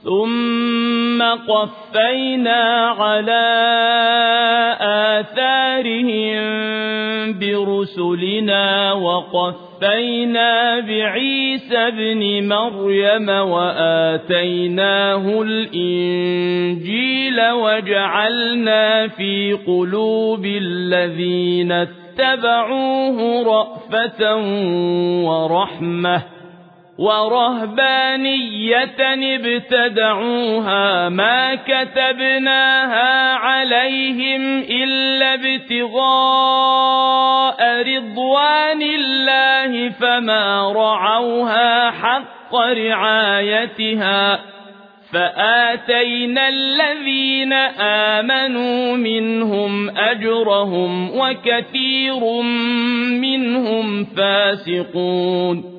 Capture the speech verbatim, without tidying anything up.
ثم قفينا على آثارهم برسلنا وقفينا بعيسى ابن مريم وآتيناه الإنجيل وجعلنا في قلوب الذين اتبعوه رأفة ورحمة ورهبانية ابتدعوها ما كتبناها عليهم إلا ابتغاء رضوان الله فما رعوها حق رعايتها فآتينا الذين آمنوا منهم أجرهم وكثير منهم فاسقون